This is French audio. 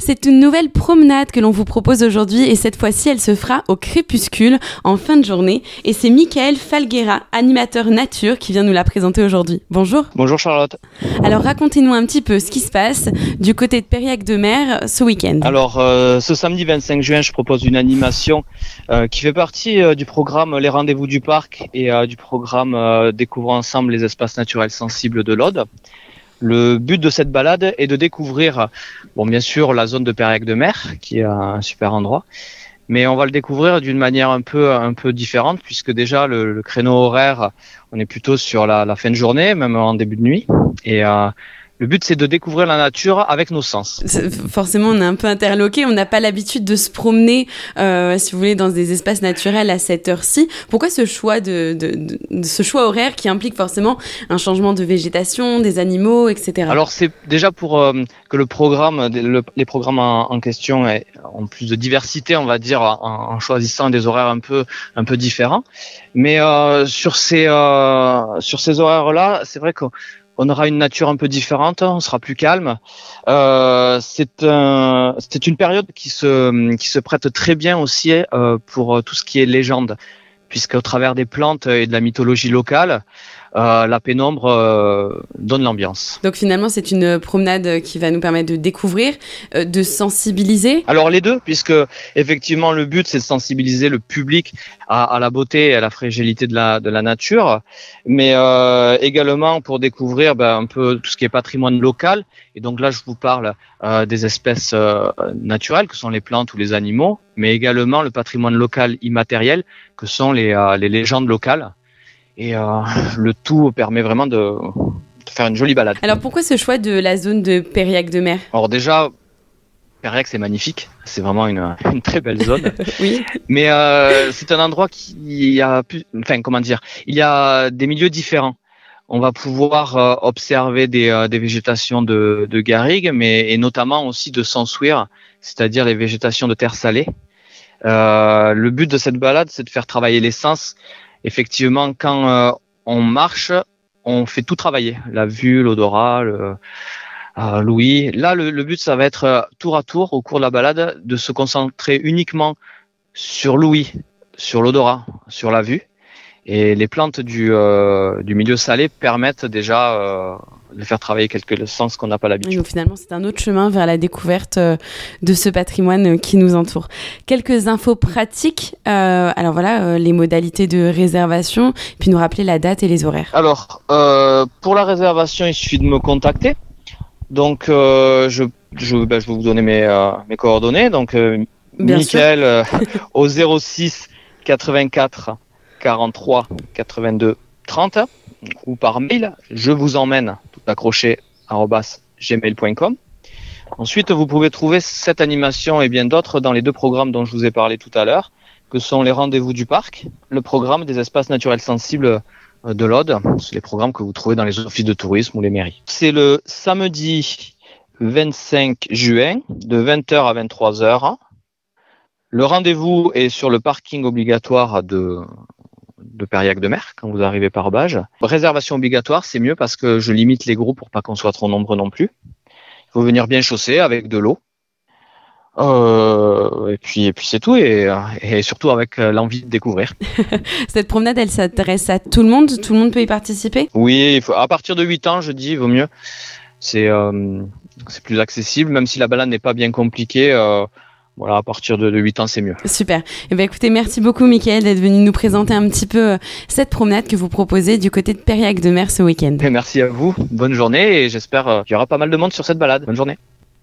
C'est une nouvelle promenade que l'on vous propose aujourd'hui et cette fois-ci, elle se fera au crépuscule en fin de journée. Et c'est Michael Falguera, animateur nature, qui vient nous la présenter aujourd'hui. Bonjour. Bonjour Charlotte. Alors racontez-nous un petit peu ce qui se passe du côté de Périac-de-Mer ce week-end. Alors ce samedi 25 juin, je propose une animation qui fait partie du programme Les Rendez-vous du Parc et du programme Découvrons ensemble les espaces naturels sensibles de l'Aude. Le but de cette balade est de découvrir, bien sûr, la zone de Périac-de-Mer, qui est un super endroit, mais on va le découvrir d'une manière un peu différente, puisque déjà le créneau horaire, on est plutôt sur la fin de journée, même en début de nuit, et le but, c'est de découvrir la nature avec nos sens. Forcément, on est un peu interloqué. On n'a pas l'habitude de se promener, si vous voulez, dans des espaces naturels à cette heure-ci. Pourquoi ce choix ce choix horaire qui implique forcément un changement de végétation, des animaux, etc. Alors, c'est déjà pour que le programme, les programmes en question ont plus de diversité, on va dire, en choisissant des horaires un peu différents. Mais sur ces horaires-là, c'est vrai qu'on aura une nature un peu différente, on sera plus calme. C'est une période qui se prête très bien aussi pour tout ce qui est légende, puisqu'au travers des plantes et de la mythologie locale, la pénombre donne l'ambiance. Donc finalement, c'est une promenade qui va nous permettre de découvrir, de sensibiliser. Alors les deux, puisque effectivement le but c'est de sensibiliser le public à la beauté et à la fragilité de la nature, mais également pour découvrir un peu tout ce qui est patrimoine local. Et donc là, je vous parle des espèces naturelles que sont les plantes ou les animaux, mais également le patrimoine local immatériel que sont les légendes locales. Et le tout permet vraiment de faire une jolie balade. Alors pourquoi ce choix de la zone de Périac-de-Mer ? Alors déjà, Périac c'est magnifique, c'est vraiment une très belle zone. Oui. Mais c'est un endroit il y a des milieux différents. On va pouvoir observer des végétations de garrigues, et notamment aussi de sansouires, c'est-à-dire les végétations de terre salée. Le but de cette balade, c'est de faire travailler les sens. Effectivement, quand on marche, on fait tout travailler, la vue, l'odorat, l'ouïe. Là, le but, ça va être tour à tour, au cours de la balade, de se concentrer uniquement sur l'ouïe, sur l'odorat, sur la vue. Et les plantes du milieu salé permettent déjà de faire travailler quelques sens qu'on n'a pas l'habitude. Oui, donc finalement, c'est un autre chemin vers la découverte de ce patrimoine qui nous entoure. Quelques infos pratiques. Alors voilà, les modalités de réservation, puis nous rappeler la date et les horaires. Alors, pour la réservation, il suffit de me contacter. Donc, je vais vous donner mes coordonnées. Donc, Michael au 06 84 43 82 30 ou par mail, je vous emmène tout accroché @gmail.com. Ensuite, vous pouvez trouver cette animation et bien d'autres dans les deux programmes dont je vous ai parlé tout à l'heure, que sont les Rendez-vous du Parc, le programme des espaces naturels sensibles de l'Aude. C'est les programmes que vous trouvez dans les offices de tourisme ou les mairies. C'est le samedi 25 juin de 20h à 23h. Le rendez-vous est sur le parking obligatoire de Périac-de-Mer quand vous arrivez par Bage. Réservation obligatoire, c'est mieux parce que je limite les groupes pour pas qu'on soit trop nombreux non plus. Il faut venir bien chaussé avec de l'eau. Et puis c'est tout, et surtout avec l'envie de découvrir. Cette promenade, elle s'adresse à tout le monde peut y participer ? Oui, à partir de 8 ans, je dis, il vaut mieux. C'est plus accessible, même si la balade n'est pas bien compliquée. Voilà, à partir de 8 ans, c'est mieux. Super. Écoutez, merci beaucoup, Michael, d'être venu nous présenter un petit peu cette promenade que vous proposez du côté de Périac-de-Mer ce week-end. Et merci à vous. Bonne journée et j'espère qu'il y aura pas mal de monde sur cette balade. Bonne journée.